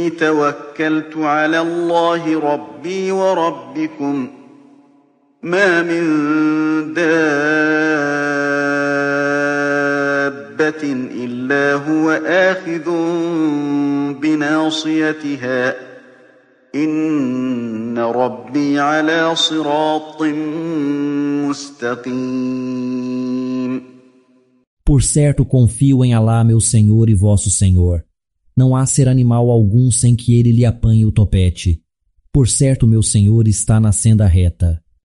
إني توكلت على الله ربي وربكم ما من دابة إلا هو آخذ بناصيتها إن ربي على صراط مستقيم. Por certo confio em Alá, meu Senhor e vosso Senhor. Não há ser animal algum sem que ele lhe apanhe o topete. Por certo meu Senhor está na senda reta.